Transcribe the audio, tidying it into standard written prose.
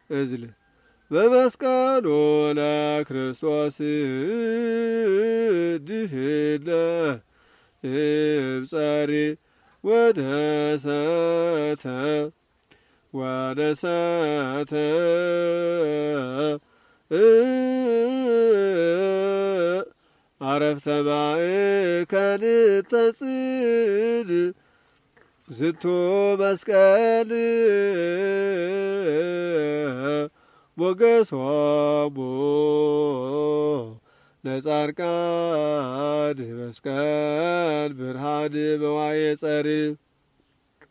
እዝል በመስቀሉ ለክርስቶስ ድህለ ይብጸሪ ወደሰተ አረፍተ ማእከል ተጽድ ዝቶ መስቀል ሞገሶሙ ለጻድቃን መስቀል ብርሃን በዋየ ጸር